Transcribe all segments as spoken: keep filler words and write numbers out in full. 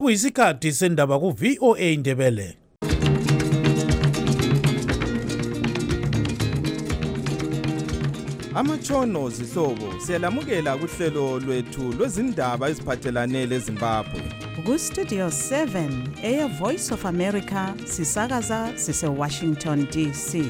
Kuyisikhathi sendaba ku V O A Indebele. Amatshono zihlobo siyalamukela kuhlelo lwethu lwezindaba eziphathelane leZimbabwe. Ku Studio seven eya Voice of America sisakaza sise Washington D C.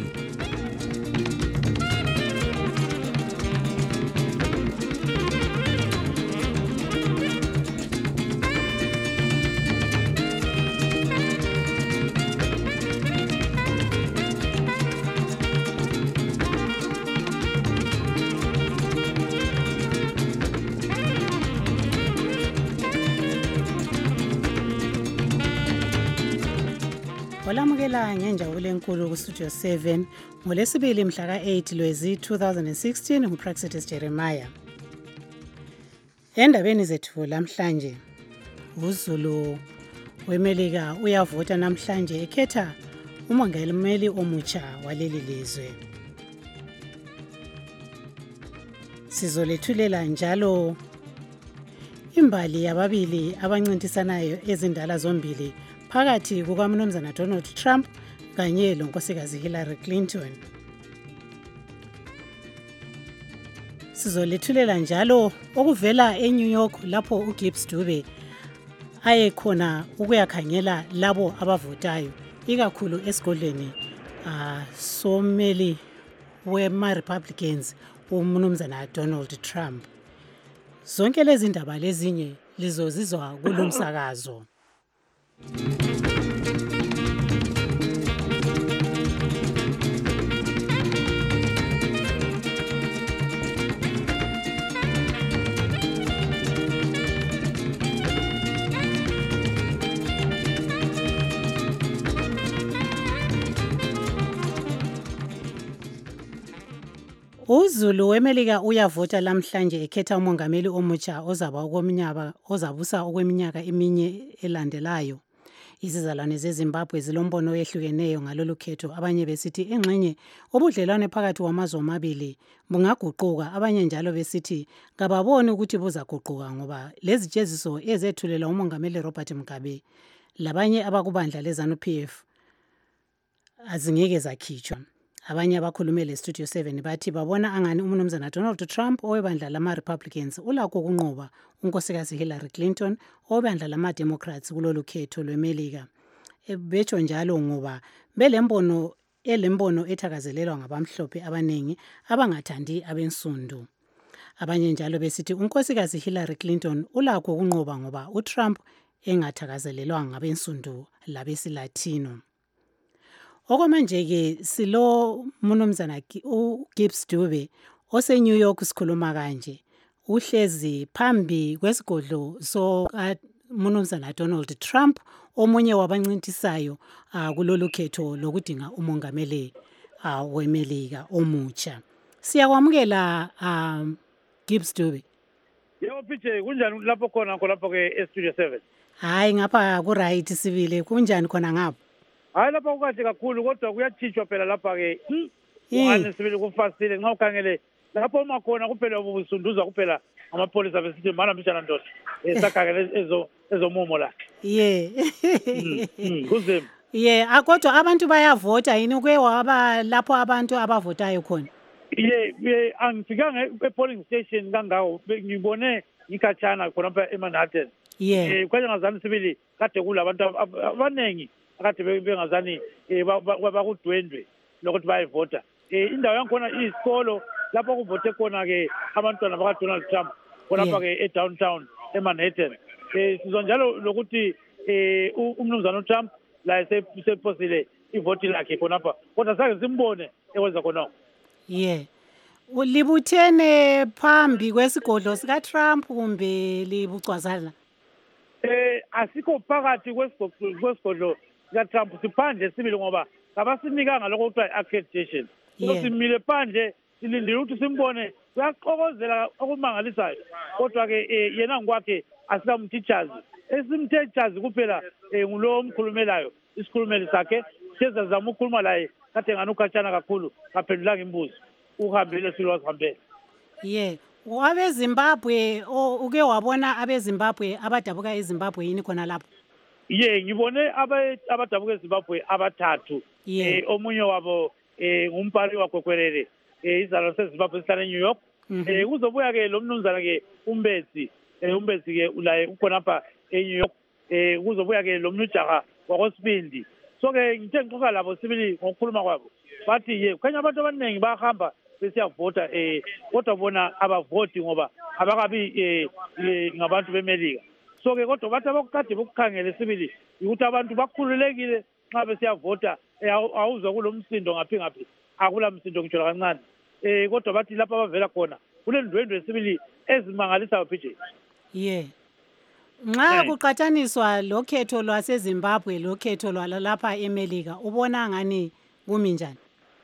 Olamukela ngenjabulo enkulu ku Studio seven ngolesibili mhla ka eight Lwezi twenty sixteen nguPraxitis Jeremiah. Endabeni zethu lamhlanje uZulu weMelika uyavota namhlanje ekhetha umongameli omutsha waleli lizwe. Sizolethulela njalo imbali yababili abancintisanayo ezindala zombili phakathi kukaMnumzana Donald Trump kanye lonkosikazi Hillary Clinton. Sizolethulela njalo okuvela eNew York lapho uGibbs Dube ayekhona ukuyakhangela labo abavotayo ikakhulu esigodlweni uh, someli wema-Republicans uMnumzana Donald Trump. Zonke lezi ndaba lezinye lizozizwa kulomsakazo. uZulu weMelika uyavota lamhlanje ekhetha umongameli omutsha ozaba okweminyaka ozabusa okweminyaka eminye elandelayo. Izizalwane zeZimbabwe zilombono oyehlukeneyo ngalolu khetho, abanye besithi engxenye ubudlelwane phakathi kwamazwe amabili bungaguquka, abanye njalo besithi kababoni ukuthi buzaguquka ngoba lezi jeziso ezethulela umongameli Robert Mugabe labanye abakubandla leZANU-P F azingeke zakhitshwa. Abanye abakhulumele Studio seven bathi babona angani uMnumzana Donald Trump owebandla lama-Republicans ulakho ukunqoba unkosikazi Hillary Clinton owebandla lama-Democrats kulolu khetho lweMelika. Betsho njalo ngoba belembono elembono ethakazelelwa ngabamhlophe abanengi abangathandi abensundu. Abanye njalo besithi unkosikazi Hillary Clinton ulakho ukunqoba ngoba uTrump engathakazelelwa ngabensundu labesilatino. Okwamanje ke silo Mnumzana uGibbs Dube ose New York sikhuluma kanje uhlezi phambi kwesigodlo so Mnumzana Donald Trump omunye wabancintisayo uh, kulolu khetho lokudinga umongameli uh, weMelika omutsha. Siyakwamukela um, Gibbs Dube. Yebo Pije, kunjani lapho khona lapho ke Studio seven? Hayi ngapha ku right sibile, kunjani khona ngapha? Hayi lapha kukahle kakhulu kodwa kuyathishwa phela lapha ke ungane sibili kufasile nxa ukhangele lapho makhona kuphela ubusunduza kuphela amapolisa besithi mana mbijana ndoda esakhangele ezo ezomumo la. Yeah. Kuzima. Yeah, akodwa abantu bayavota yini kuke waba lapho abantu abavotayo khona? Yeah, angifikanga e-polling station kangawo ngibone ngikhatshana khona lapha eManhattan. Yeah. Eh kwaje ngazani sibili kade kulabantu abanengi akade bengazani bakudwendwe lokuthi bayivota. Eh indawo yankhona isikolo lapho kuvote khona ke abantwana baka Donald Trump khona ke e downtown eManhattan. Eh sizonjalo lokuthi eh uMnumzana Trump la sephosile ivoti lakhe khona lapha kodwa sake simbone ekwenza khona. Yeah. Ulibuthene phambi kwesigodlo sika Trump kumbe libucwazana? Eh asikho phakathi kwesigodlo sika Trump siphandle sibili ngoba abasinikanga lokho kuthiwa accreditation. Simile phandle silindile ukuthi simbone uyaxokozela okumangalisayo kodwa ke yena ngokwakhe asikamteachers esimteachers kuphela ngulo omkhulumelayo isikhulumeli sakhe sezazama ukukhuluma laye kade ngani ukhatshana kakhulu kaphendulanga imbuzo uhambile silwazihambele. Yeah. Wabe Zimbabwe uke wabona abe Zimbabwe abadabuka eZimbabwe yini khona lapho? ye ngibone abadabuka eZimbabwe abathathu eh omunye wabo eh ngumpari waKwekwelele eh izalo seZimbabwe esihlala eNew York eh kuzobuya ke lo mnumzana ke uMbezi eh uMbezi ke ulaye ukhona lapha eNew York eh kuzobuya ke lo mnujaha wakoSibindi. So ke ngithe ngixoxa labo sibili ngokukhuluma kwabo bathi ye khanya abantu abaningi bahamba besiyavota eh kodwa bona abavoti ngoba abakabi eh ngabantu beMelika. So ke kodwa bathi abakade bokukhangela sibili ukuthi abantu bakhululekile nxa besiyavota awuzwa kulomsindo ngaphi ngaphi akula msindo ngitsho kancane eh kodwa bathi lapha abavela khona kulendwendwe sibili ezimangalisa P J. Ye nxa kuqathaniswa lokhetho lwaseZimbabwe lokhetho lwalapha eMelika ubona ngani kumi njani?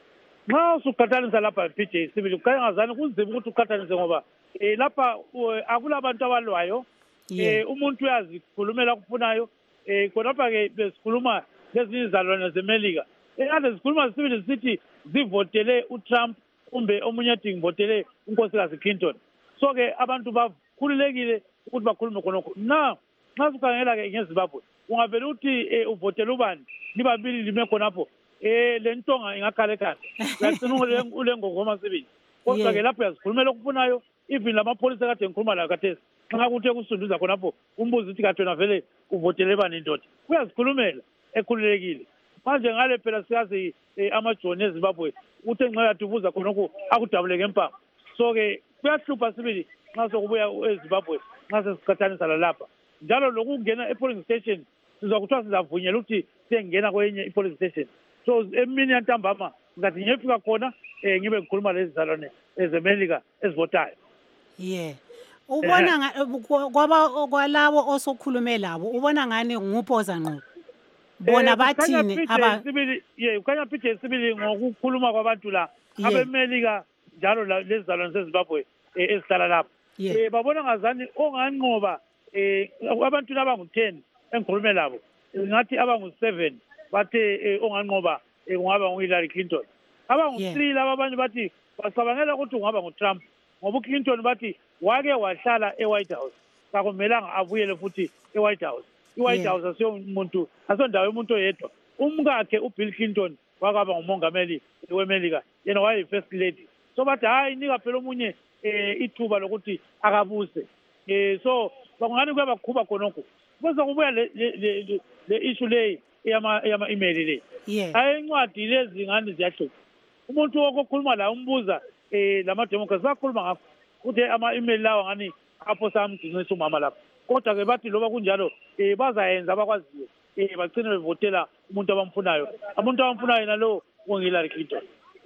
Nxa usuqathanisa lapha P J sibili kuyangazani kunzima ukuthi uqathanise ngoba eh lapha akulabantu abalwayo eh umuntu uyazikhulumela kufunayo eh khonapha ke besikhuluma lezi izalwane zeMelika ekade sikhuluma sibili sithi zivotele uTrump kumbe omunye athi ngivotele unkosikazi Clinton. So ke abantu bakhululekile ukuthi bakhulume khonokho na nxa sikhangela ke ngeZimbabwe ungavele uthi uvotele ubani libabili lime khonapho eh lentonga ingakhala ekhanda yagcina ulengongoma sibili kodwa ke lapho yazikhulumela okufunayo even lamapholisa kade ngikhuluma layo khathesi nxa kuthe kusunduza khonapho umbuzo uthi kathona vele uvotele bani indoda uyazikhulumela ekhululekile. Manje ngale phela siyazi amajoni eZimbabwe uthe nxa yathubuza khonokho akudabuleke empama. So ke kuyahlupha sibili nxa sokubuya eZimbabwe nxa sesiqathanisa lalapha njalo lokungena e-polling station sizakuthiwa sizavunyela ukuthi siyengena kwenye i-polling station. So emini yantambama ngathi ngiyefika khona eh ngibe ngikhuluma lezi zalwane ezeMelika ezivotayo. Yeah. Ubona kwaba kwalabo osokhulume labo ubona ngani nguphoza ngqo. Bona bathini aba sibili ye ukanya P sibili ngokukhuluma kwabantu la abeMelika njalo lezi zalwane zeZimbabwe ezihlala lapha. Eh babona ngazani onganqoba eh abantu laba ngu ten engikhulume labo ngathi aba ngu seven bathe onganqoba kungaba nguHillary Clinton. Aba ngu three laba abanye bathi basabangela ukuthi ungaba nguTrump ngoba uClinton bathi wake wahlala eWhite House kakumelanga abuyele futhi eWhite House. iWhite House asiyo umuntu asondawo umuntu oyedwa umkakhe uBill Clinton wakaba ngumongameli weMelika yena waye first lady. So bathi hayi nika phela omunye eh ithuba lokuthi akabuse eh so bakungani kuyabakhuba khonokho bese kubuya le le issue le yama yama email le hayi incwadi lezi ngani ziyahluka umuntu wokukhuluma la umbuza eh lama democrats bakhuluma ngakho ukuthi ama email lawa ngani apho samgcinisa umama lapha kodwa ke bathi loba kunjalo eh bazayenza abakwaziyo eh bagcine bevotela umuntu abamfunayo umuntu abamfunayo nalo ngoHillary Clinton.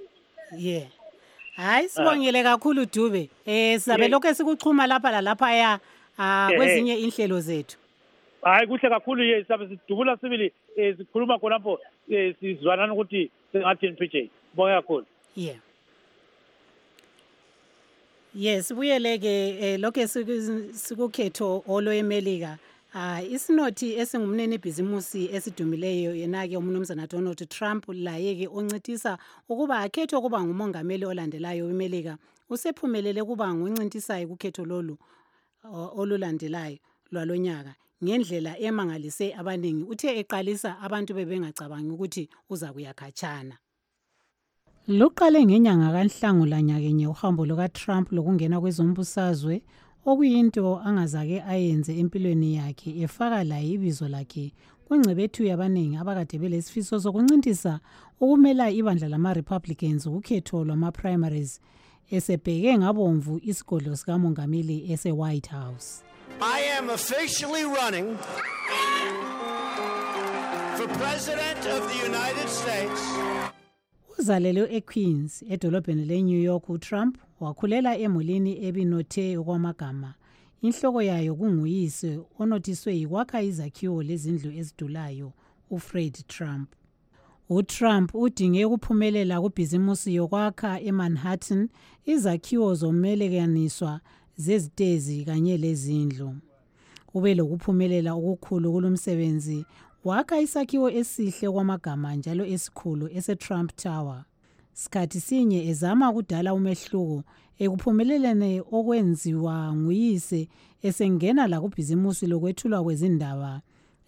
Yeah. Hayi sibongile kakhulu Dube. Eh sizabe lokho esikuchuma lapha lalapha ya kwezinye inhlelo zethu. Hayi kuhle kakhulu ye sabe sidubula sibili sikhuluma khonapho sizwanana ukuthi singathini P J. Bonke kakhulu. Yeah. Yes, buyeleke lokho sikukhetho olo eMelika. Ah isinothi esingumnene ibhizimusi esidumileyo yena ke umnumzana Donald Trump laye ke oncitisa ukuba akhethwe kuba ngumongameli olandelayo weMelika usephumelele kuba ngoncintisayo kukhetho lolu olulandelayo lwalonyaka ngendlela emangalise abaningi uthe eqalisa abantu bebengacabangi ukuthi uza kuyakhatshana. Luqale ngenyanga kaNhlangula nyakenye uhambo lukaTrump lokungena kwezombusazwe okuyinto angazake ayenze empilweni yakhe efaka la ibizo lakhe kwingcebethu yabaningi abakade belesifiso sokuncintisa ukumela ibandla lama-Republicans ukhetho lwama-primaries esebheke ngabomvu isigodlo sikamongameli ese-White House. I am officially running for President of the United States. Uzalelwe eQueens edolobheni leNew York uTrump wakhulela emulini ebinothe okwamagama. Inhloko yayo kunguyise onothiswe yikwakha izakhiwo lezindlu ezidulayo uFred Trump. uTrump udinge ukuphumelela kubhizimusi yokwakha eManhattan izakhiwo zomelekaniswa zezitezi kanye lezindlu. Ube lokuphumelela okukhulu kulomsebenzi wakha isakhiwo esihle kwamagama njalo esikhulu ese-Trump Tower. Sikhathi sinye ezama ukudala umehluko ekuphumelelene okwenziwa nguyise esengena la kubhizimusi lokwethulwa kwezindaba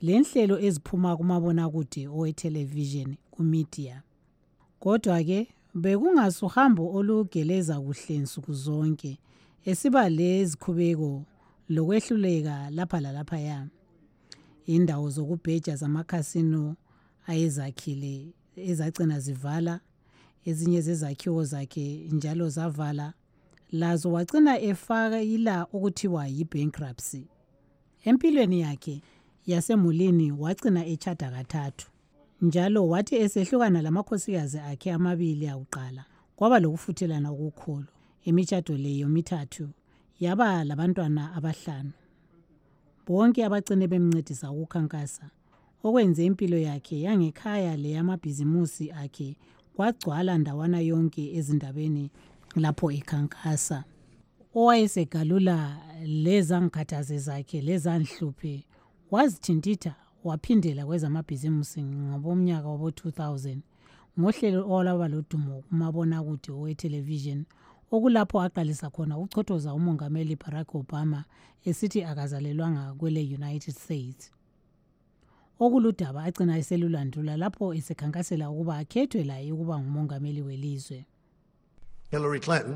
lenhlelo eziphuma kumabonakude owetelevision kumedia. Kodwa ke bekungasuhambo olugeleza kuhle nsuku zonke esiba lezikhubeko lokwehluleka lapha lalapha ya. Indawo zokubheja zamakhasino ayezakhile ezagcina zivala, ezinye zezakhiwo zakhe njalo zavala, lazo wagcina efaka ila okuthiwa yi-bankruptcy. Empilweni yakhe yasemulini wagcina echada kathathu, njalo wathi esehlukana lamakhosikazi akhe amabili akuqala kwaba lokufuthelana okukhulu. Imitshato leyo mithathu yaba labantwana abahlanu. Bonke abagcine bemncedisa ukukhankasa, okwenze impilo yakhe yangekhaya leyamabhizimusi akhe kwagcwala ndawana yonke ezindabeni lapho ekhankasa. Owayesegalula lezangikhathaze zakhe lezanhluphe wazithintitha waphindela kwezamabhizimusi ngobomnyaka wabo two thousand ngohlelo olwaba lodumo kumabonakude owetelevision, okulapho aqalisa khona ukuchothoza umongameli Barack Obama esithi akazalelwanga kwele United States. Okuludaba agcina eselulandula lapho esekhankasela ukuba akhethwe laye ukuba ngumongameli welizwe. Hillary Clinton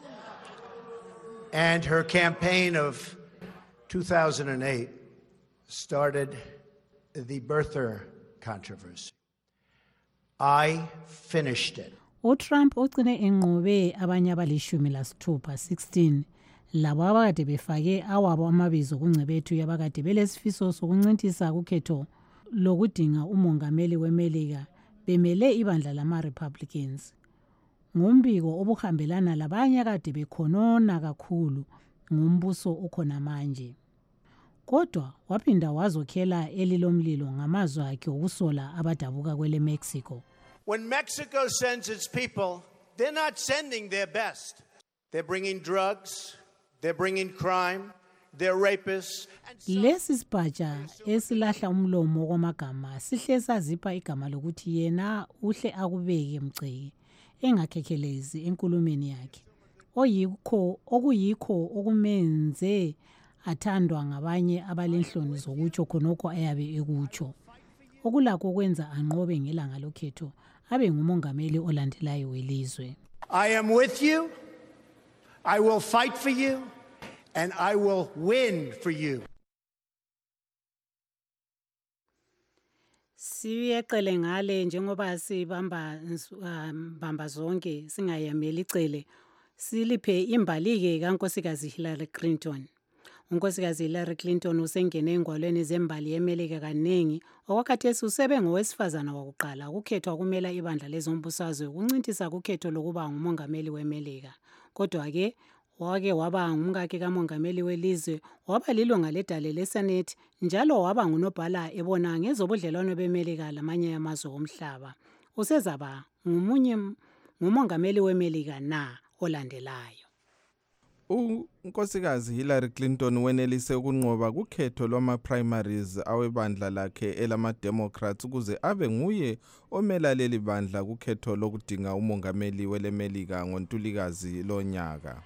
and her campaign of two thousand eight started the birther controversy. I finished it. UTrump ugcine enqobe abanye abalishumi lasithupha sixteen labo abakade befake awabo amabizo kungcebethu yabakade belesifiso sokuncintisa kukhetho lokudinga umongameli weMelika bemele ibandla lama-Republicans. Ngumbiko obuhambelana labanye akade bekhonona kakhulu ngumbuso ukhona manje. Kodwa waphinda wazokhela elilomlilo ngamazwi akhe okusola abadabuka kwele Mexico. When Mexico sends its people, they're not sending their best. They're bringing drugs, they're bringing crime, they're rapists. Lesi sibhaja esilahla umlomo kwamagama sihle sazipha igama lokuthi yena uhle akubeke mgceke engakhekhelezi enkulumeni yakhe. Oyikho okuyikho okumenze athandwa ngabanye abalenhloni zokutsho khonokho ayabe ekutsho. Okulakho kwenza anqobe ngelanga lokhetho abe ngumongameli olandelayo welizwe. I am with you. I will fight for you and I will win for you. Siyeqele ngale njengoba sibamba bamba zonke singayameli icele siliphe imbalike kaNkosikazi Hillary Clinton. unkosikazi Hillary Clinton usengene engwalweni zembali yeMelika kaningi okwakhathesi usebe ngowesifazana wakuqala ukukhethwa kumela ibandla lezombusazwe ukuncintisa kukhetho lokuba ngumongameli weMelika. Kodwa ke wake waba ngumkakhe kamongameli welizwe, waba lilunga ledale leSenate njalo waba ngunobhala ebona ngezobudlelwano beMelika lamanye amazwe omhlaba. Usezaba ngumunye ngumongameli weMelika na olandelayo. uNkosikazi Hillary Clinton wenelise ukunqoba kukhetho lwama-primaries awebandla lakhe elama-Democrats ukuze abe nguye omela leli bandla kukhetho lokudinga umongameli weleMelika ngoNtulikazi lonyaka.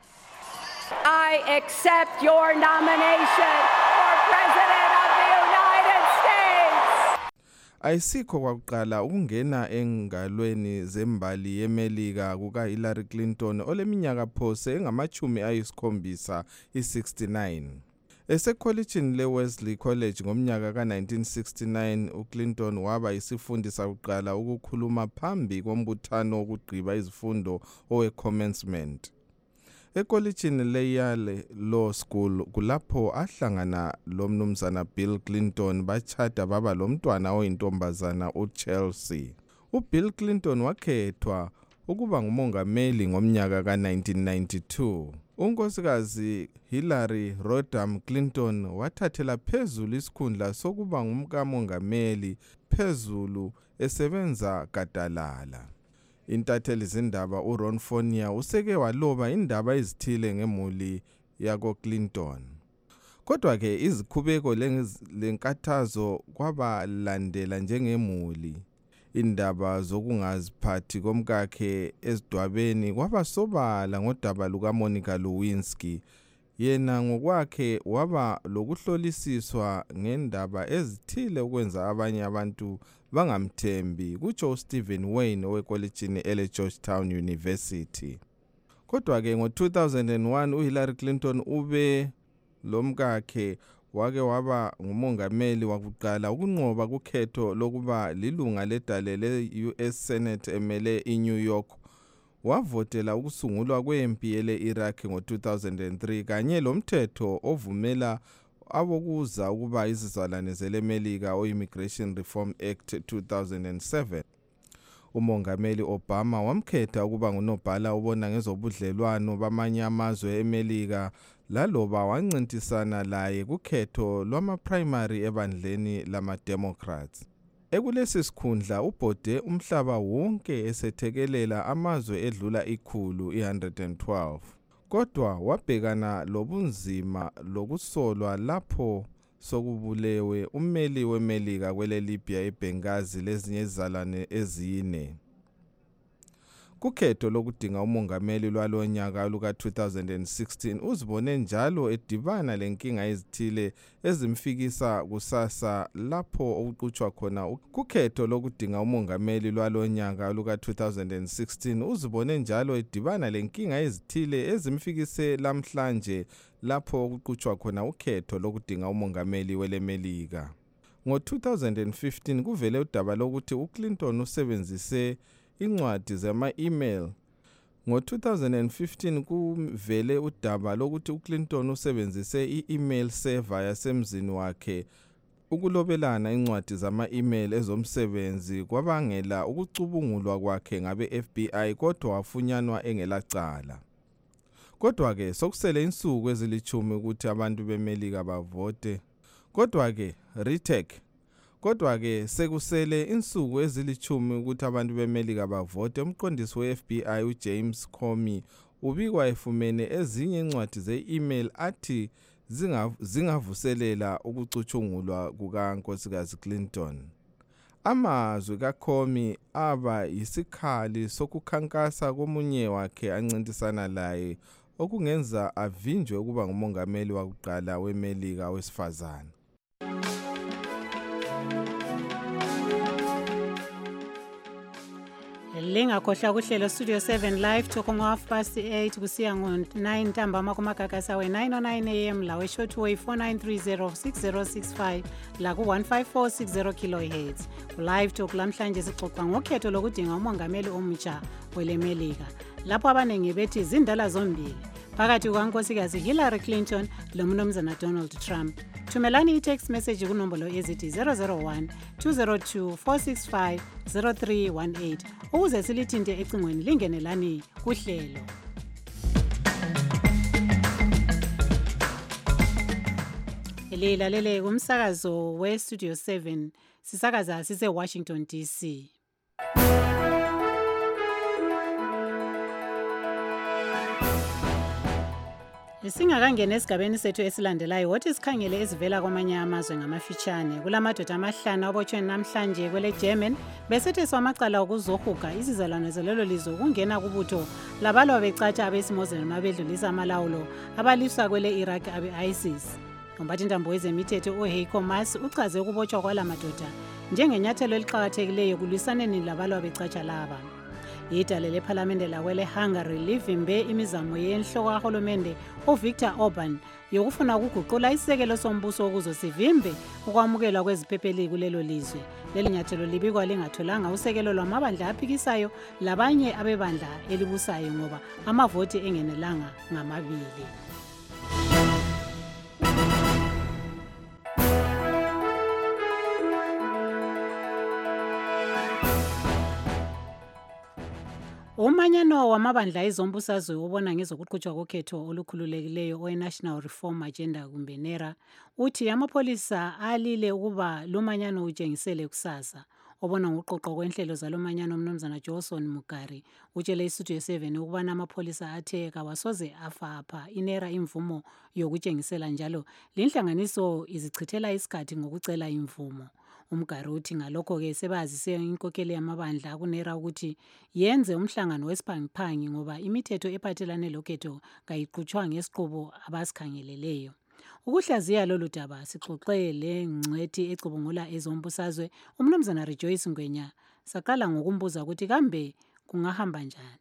I accept your nomination for President of the United States. Ayisikho kwakuqala ukungena engalweni zembali yeMelika kuka Hillary Clinton oleminyaka phose engamachumi ayisikhombisa i-sixty-nine. Esekholejini leWesley College ngomnyaka ka nineteen sixty-nine, uClinton waba isifundi sakuqala ukukhuluma phambi kombuthano wokugqiba izifundo owe-commencement. Ekolejini leYale Law School kulapho ahlangana lomnumzana Bill Clinton bachata baba lomntwana oyintombazana uChelsea. uBill Clinton wakhethwa ukuba ngumongameli ngomnyaka ka nineteen ninety-two. Unkosikazi Hillary Rodham Clinton wathathela phezulu isikhundla sokuba ngumkamongameli phezulu esebenza gadalala. Intatheli zindaba uRon Fournier useke waloba indaba ezithile ngemuli yako Clinton. Kodwa ke izikhubeko lenkathazo kwabalandela njengemuli. Indaba zokungaziphathi komkakhe esidwabeni kwabasobala ngodaba luka Monica Lewinsky Yena ngokwakhe waba lokuhlolisiswa ngendaba ezithile ukwenza abanye abantu bangamthembi, kutsho Stephen Wayne owekolejini ele Georgetown University. Kodwa ke ngo two thousand one uHillary Clinton ube lomkakhe wake waba ngumongameli wakuqala ukunqoba kukhetho lokuba lilunga ledale le-U S Senate emele iNew York. Wavotela ukusungulwa kwempi ele-Iraq ngo two thousand three kanye lomthetho ovumela abokuza ukuba izizalwane zelemelika o-Immigration Reform Act two thousand seven. Umongameli Obama wamkhetha ukuba ngunobhala obona ngezobudlelwano bamanye amazwe eMelika laloba wancintisana laye kukhetho lwama-primary ebandleni lama-Democrats. Ekulesi sikhundla ubhode umhlaba wonke esethekelela amazwe edlula ikhulu one hundred twelve. Kodwa wabhekana lobunzima lokusolwa lapho sokubulewe ummeli weMelika kwele Libya eBenghazi lezinye izizalwane ezine. Kukhetho lokudinga umongameli lwalonyaka luka two thousand sixteen uzibone njalo edibana lenkinga ezithile ezimfikisa kusasa lapho okuqhutshwa khona. Kukhetho lokudinga umongameli lwalonyaka luka two thousand sixteen uzibone njalo edibana lenkinga ezithile ezimfikise lamhlanje lapho okuqhutshwa khona ukhetho lokudinga umongameli welemelika. Ngo two thousand fifteen kuvele udaba lokuthi uClinton usebenzise incwadi zama-email. Ngo two thousand fifteen kuvele udaba lokuthi uClinton usebenzise i-email server yasemzini wakhe ukulobelana incwadi zama-email ezomsebenzi kwabangela ukucubungulwa kwakhe ngabe-F B I kodwa wafunyanwa engelacala. Kodwa ke sokusele insuku ezilichumi ukuthi abantu beMelika bavote. Kodwa ke retake Kodwa ke sekusele insuku ezilichumi ukuthi abantu beMelika bavote. Umqondisi we-F B I uJames Comey ubikwa efumene ezinye incwadi ze-email athi zingavuselela ukucuthungulwa kukaNkosikazi Clinton. Amazwi kaComey aba yisikhali sokukhankasa komunye wakhe ancintisana laye okungenza avinjwe ukuba ngumongameli wakuqala weMelika wesifazane. Lingakhohlwa kuhlelo Studio seven live talk ngo half past eight kusiya ngo nine ntambama kumagagasi awe nine oh nine a m lawe shortwave four nine three zero six zero six five la ku one five four six zero kilohertz. Live talk lamhlanje sixoxa ngokhetho lokudinga umongameli omutsha welemelika lapho abanengi bethi zindala zombili phakathi kukaNkosikazi Hillary Clinton loMnumzana Donald Trump. Thumelani i-text message kunombolo ezithi zero zero one two zero two four six five zero three one eight ukuze silithinte ecingweni lingenelani kuhlelo. Lilalele kumsakazo we Studio seven sisakaza sise Washington D C. Singakangena esigabeni sethu esilandelayo wothi sikhangele ezivela kwamanye amazwe ngamafitshane. Kulamadoda amahlanu abotshwe namhlanje kwele German besethiswa amacala okuzohuga izizalwane zalelo lizwe ukungena kubutho labalwa becatsha abesimozeni abedlulisa amalawulo abaliswa kwele Iraq abe-ISIS. Umphathi ntambo wezemithetho uHeiko Maas uchaze ukubotshwa kwalamadoda njengenyathelo eliqhakathekileyo kulwisaneni labalwa becatsha laba. Idale lephalamende lakwele Hungary livimbe imizamo yenhloko kahulumende uVictor Orban yokufuna ukuguqula isekelo sombuso ukuze sivimbe ukwamukelwa kweziphepeli kulelo lizwe. Leli nyathelo libikwa lingatholanga usekelo lwamabandla aphikisayo labanye abebandla elibusayo ngoba amavoti engenelanga ngamabili. Umanyano wamabandla ezombusazwe ubona ngezokuqhutshwa kokhetho olukhululekileyo owe-National Reform Agenda kumbe NERA uthi amapholisa alile ukuba lumanyano utshengisele kusasa. Obona ngoqoqo kwenhlelo zalomanyano uMnumzana Johnson Mugari utshele iStudio seven ukubana amapholisa athe kawasoze afapha iNERA imvumo yokutshengisela njalo lenhlanganiso izichithela isikhathi ngokucela imvumo. umgaruthi. Ngalokho-ke sebazise inkokheli yamabandla kunera ukuthi yenze umhlangano wesiphangiphangi ngoba imithetho ephathelane lokhetho kayiqhutshwa ngesiqubo abasikhangeleleyo. Ukuhlaziya lolu daba sixoxe lengcwethi ecubungula ezombusazwe umnumzana Rejoice Ngwenya saqala ngokumbuza ukuthi kambe kungahamba njani.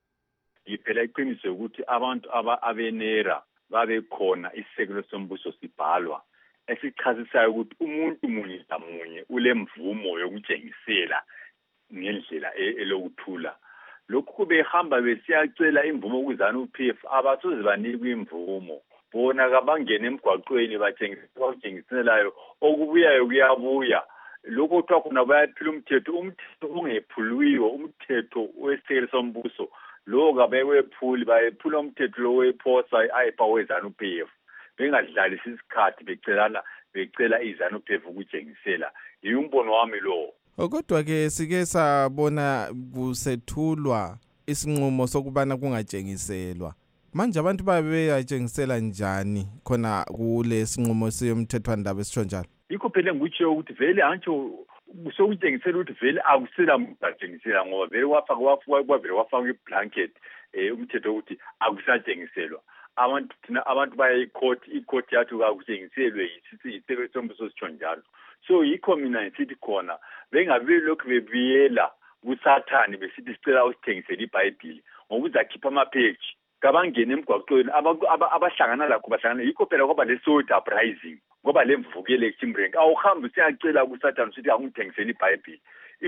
Iphela iqiniso ukuthi abantu abenera babe khona isisekelo sombuso sibhalwa esichazisayo ukuthi umuntu munye ngamunye ulemvumo yokutshengisela ngendlela elokuthula. Lokhu kubehamba besiyacela imvumo kuzana u-P F abasoze banikwe imvumo. Bona kabangena emgwaqweni batshengiselayo okubuyayo kuyabuya. Lokho kuthiwa khona bayaphila umthetho umthetho ungephuliwe umthetho wesekelo sombuso. Lo kabewephuli bayephula umthetho lo wephosa ayipawezana u-P F. Bengadlalisi isikhathi becelana becela izana u-P F ukutshengisela. Yimbono wami lo. Kodwa ke sike sabona kusethulwa isinqumo sokubana kungatshengiselwa. Manje abantu babeyatshengisela njani khona kule sinqumo siyomthethwandaba esitsho njalo? Yikho phela ngikutsho ukuthi vele antsho sokutshengisela ukuthi vele akusela umuntu atshengisela ngoba vele wafaka wafaka vele wafaka iblanket eh umthetho ukuthi akusatshengiselwa. Abantu thina abantu baye court icourt yathi akutshengiselwe yisithi isekelo sombuso sitsho njalo. So yikho mina ngithi khona bengabe lokhu bebiyela kusathani besithi sicela usithengisele iBhayibheli ngokuzakhipha ama-page kabangena emgwaqweni abahlangana lakho bahlangana yikho phela kwaba le-soul uprising ngoba lemvukele eKimberley awuhambe usiyacela kusathana usithi angithengisele iBhayibheli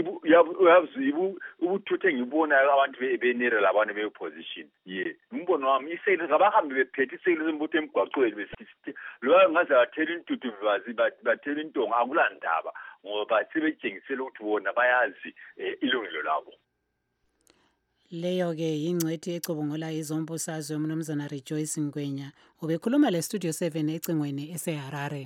uyazi ubuthuthe engibonayo abantu benera labantu be-opposition ye umbono wami isekelo kabahambe bephethe isekelo sembuso emgwaqweni besithi lo ngaze bathela intuthu bathela intonga akulandaba ngoba sebetshengisela ukuthi bona bayazi ilungelo labo. Leyo-ke yingcwethi ecubungula izombusazwe umnumzana Rejoice Ngwenya ubekhuluma le-Studio seven ecingweni eseHarare.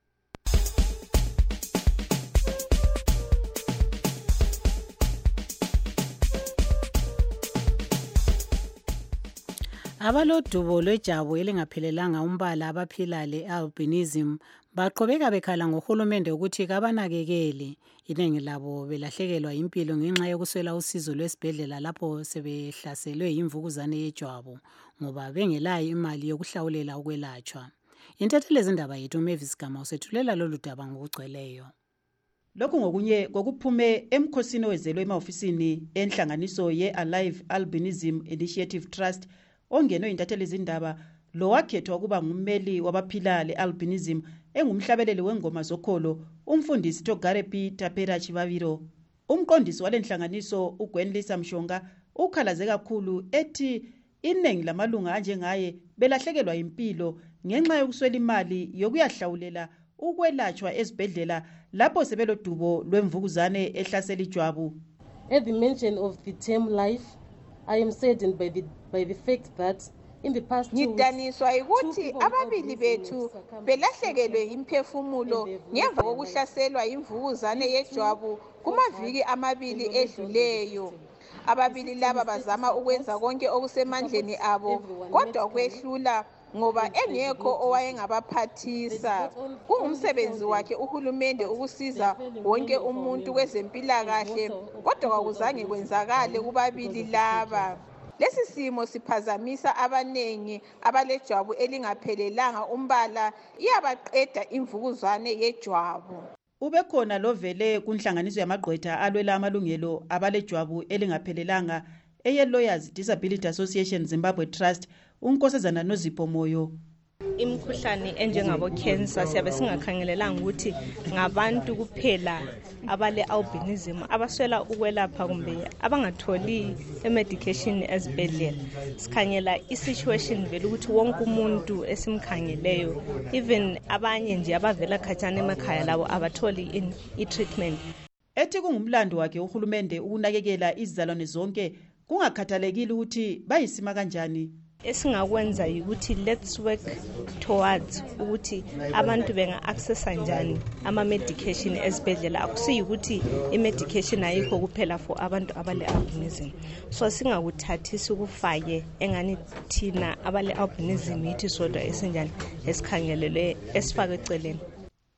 Abalodubo lwejwabu elingaphelelanga umbala abaphila le-albinism baqhubeka bekhala ngohulumende ukuthi kabanakekeli. Iningi labo belahlekelwa impilo ngenxa yokuswela usizo lwesibhedlela lapho sebehlaselwe imvukuzane yejwabu ngoba bengelayo imali yokuhlawulela ukwelatshwa. Intatheli zindaba yethu Mavis Gama usethulela lolu daba ngokugcweleyo. Lokhu ngokunye kokuphume emkhosini owenzelwe emahofisini enhlanganiso ye-Alive Albinism Initiative Trust ongenwe intatheli zindaba lo wakhethwa kuba ngummeli wabaphila le-albinism engumhlabeleli wengoma zokholo umfundisi Togare P. Tapera Chivaviro. Umqondisi walenhlanganiso uGwenlisa Mshonga ukhalaze kakhulu ethi iningi lamalunga anjengaye belahlekelwa impilo ngenxa yokuswela imali yokuyahlawulela ukwelatshwa ezibhedlela lapho sebelodubo lwemvukuzane ehlasela ijwabu. At the mention of the term life, I am saddened by the by the fact that in the past ngidaniswa ukuthi ababili bethu belahlekelwe imphefumulo ngemva kokuhlaselwa imvukuzane yejwabu kumaviki amabili edluleyo. Ababili laba bazama ukwenza konke okusemandleni abo kodwa kwehlula ngoba engekho owayengabaphathisa. Kungumsebenzi wakhe uhulumende ukusiza wonke umuntu kwezempilakahle kodwa kwakuzange kwenzakale kubabili laba. Lesi simo siphazamisa abanengi abalejwabu elingaphelelanga umbala iyabaqeda imvukuzane yejwabu. Ubekhona lovele kunhlanganiso yamagqwetha alwela amalungelo abalejwabu elingaphelelanga eye-Lawyers Disability Association Zimbabwe Trust unkosazana Nozipho Moyo. Imkhuhlane enjengabo cancer siyabe singakhangelelanga ukuthi ngabantu kuphela abale albinism abaswela ukwelapha kumbe abangatholi medication ezibhedlela. Sikhangela isituation vele ukuthi wonke umuntu esimkhangeleyo even abanye nje abavela khatshana emakhaya labo abatholi i-treatment. Ethi kungumlando wakhe uhulumende ukunakekela izizalwane zonke kungakhathalekile ukuthi bayisima kanjani. Esingakwenza ukuthi let's work towards ukuthi abantu benga access njani ama medication ezibhedlela. Akusiyi ukuthi i medication ayikho kuphela for abantu abale albinism. So singakuthathisi ukufake engani thina abale albinism yithi sodwa esinjani esikhangelele esifake eceleni.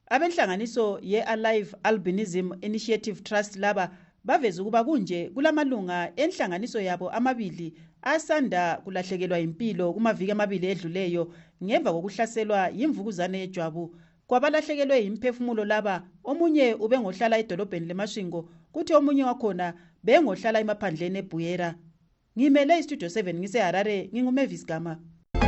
Abenhlanganiso ye-Alive Albinism Initiative Trust laba baveza ukuba kunje kulamalunga enhlanganiso yabo amabili asanda kulahlekelwa impilo kumaviki amabili edluleyo ngemva kokuhlaselwa yimvukuzane yejwabu. Kwabalahlekelwe imphefumulo laba, omunye ubengohlala edolobheni leMashingo kuthi omunye wakhona bengohlala emaphandleni eBuyera. Ngimele iStudio seven ngiseHarare, nginguMavis Gama.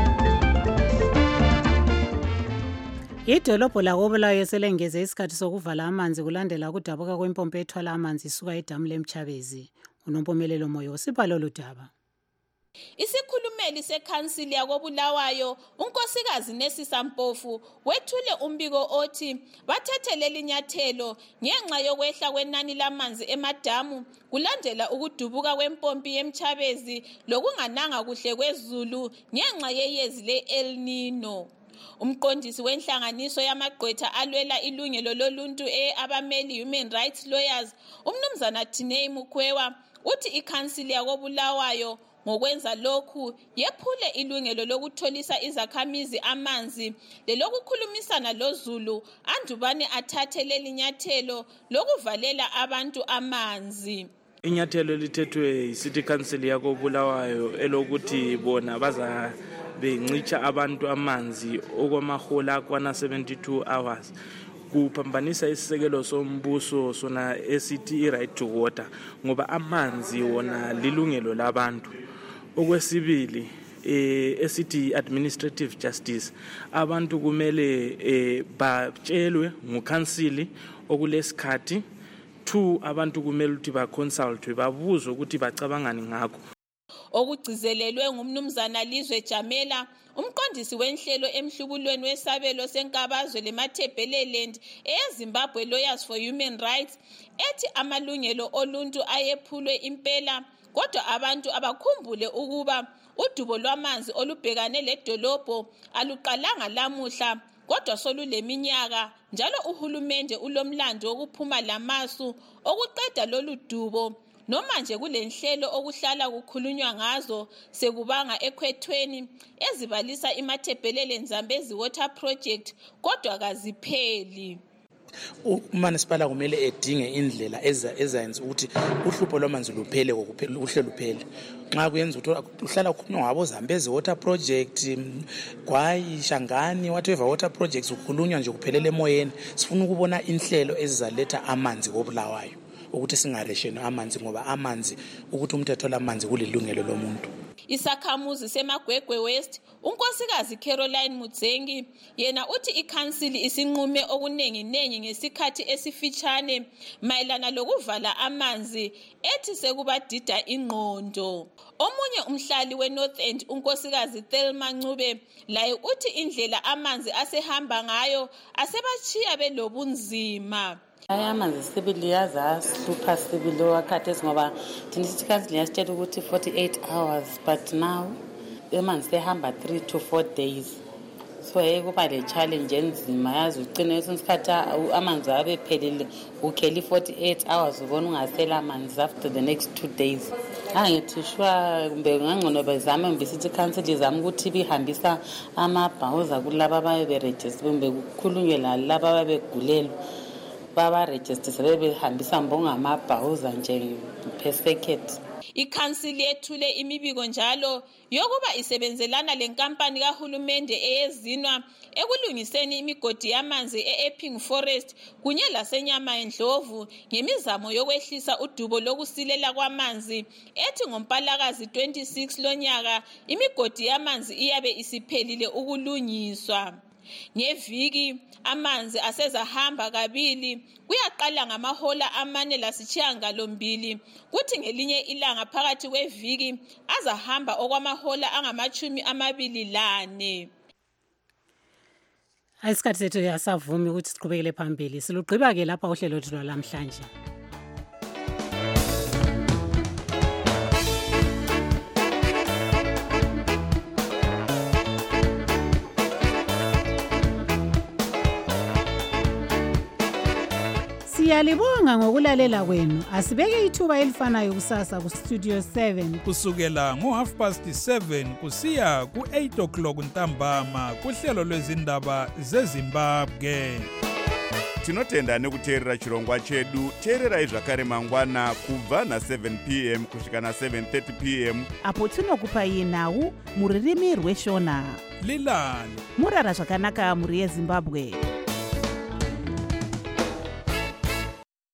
Idolobho lakoBulawayo selengeze isikhathi sokuvala amanzi kulandela ukudabuka kwempompo ethwala amanzi isuka edamu leMchabezi. Unompumelelo Moyo usipha lolu daba. Isikhulumeli sekhansili yakoBulawayo unkosikazi Nesisa Mpofu wethule umbiko othi bathethe leli nyathelo ngenxa yokwehla kwenani lamanzi emadamu kulandela ukudubuka kwempompi yeMchabezi lokungananga kuhle kwezulu ngenxa yeyezi le-El Nino. Umqondisi wenhlanganiso yamagqwetha alwela ilungelo loluntu e-abameli Human Rights Lawyers umnumzana Tinei Mukhwewa uthi ikhansili yakoBulawayo ngokwenza lokhu yephule ilungelo lokutholisa izakhamizi amanzi lelokukhulumisana loZulu andubane athathe leli nyathelo lokuvalela abantu amanzi. Inyathelo lithethwe City Council yakoBulawayo elokuthi bona baza bencitsha abantu amanzi okwamahola kwana seventy-two hours kupambanisa isisekelo sombuso sona esithi i-right to water ngoba amanzi wona lilungelo labantu. Okwesibili eh esithi administrative justice abantu kumele eh batshelwe ngukhansili okulesikhathi. Two, abantu kumele ukuthi ba consult babuzwe ukuthi bacabangani ngakho. Okugcizelelwe ngumnumzana Lizwe Jamela umqondisi wenhlelo emhlubulweni wesabelo senkabazwe leMathebeleland eZimbabwe Lawyers for Human Rights ethi amalungelo oluntu ayephulwe impela kodwa abantu abakhumbule ukuba udubo lwamanzi olubhekane ledolobho aluqalanga lamuhla kodwa soluleminyaka njalo uhulumende ulomlando wokuphuma lamasu okuqeda lolu dubo. Noma nje kulenhlelo okuhlala kukhulunywa ngazo sekubanga ekhwethweni ezibalisa iMathebeleland Zambezi Water Project kodwa kazipheli. Umanisipala kumele edinge indlela ezayenza ukuthi uhlupho lwamanzi luphele kokuphela uhle luphele. Nxa kuyenza ukuthi uhlala kukhulunywa ngabo Zambezi Water Project, Gwayi, Shangani, whatever water projects ukhulunywa nje kuphelele emoyeni. Sifuna ukubona inhlelo ezizaletha amanzi koBulawayo ukuthi singaresheni amanzi ngoba amanzi ukuthi umuntu ethola amanzi kulilungelo lomuntu. Isakhamuzi seMagwegwe West unkosikazi Caroline Mudzengi yena uthi ikhansili isinqume okunengi nengi ngesikhathi esifitshane mayelana lokuvala amanzi ethi sekubadida ingqondo. Omunye umhlali weNorth End unkosikazi Thelma Ncube laye uthi indlela amanzi asehamba ngayo asebachiya belobunzima. Amanzi sibili yaza super sibili wakhathesi ngoba thina sithi council yasitshela ukuthi forty-eight hours but now amanzi sehamba three to four days. So hey kuba le challenge enzima yazi ugcine isikhathi amanzi abe phelile ukheli forty-eight hours ubona ungasela amanzi after the next two days. Angithi shwa kumbe ngangcono bezame mbisithi council izama ukuthi bihambisa amabhawuza kulabo ababe register kumbe kukhulunywe la labo ababegulelwa baba register sebehambisa mbonga amabhawuza nje per second. Ikhansili yethule imibiko njalo yokuba isebenzelana lenkampani kahulumende eyezinwa ekulungiseni imigodi yamanzi eEpping Forest kunye lasenyama endlovu ngemizamo yokwehlisa udubo lokusilela kwamanzi ethi ngoMpalakazi twenty-six lonyaka imigodi yamanzi iyabe isiphelile ukulungiswa. Ngeviki amanzi asezahamba kabili kuyaqala ngamahola amane lasitshiyangalombili kuthi ngelinye ilanga phakathi kweviki azahamba okwamahola angamachumi amabili lane. Isikhathi sethu yasavumi ukuthi siqhubekele phambili silugqiba ke lapha uhlelo lwethu lwalamhlanje. Siyalibonga ngokulalela kwenu. Asibeke ithuba elifanayo kusasa ku Studio seven kusukela ngo half past seven kusiya ku eight o'clock ntambama kuhlelo lwezindaba zeZimbabwe. tinotenda nekuteerera chirongwa chedu. Teererai zvakare mangwana kubva na seven p m kusvika na seven thirty p m apo tinokupai nhau muririmi rweshona. Lilani murara zvakanaka muri yeZimbabwe.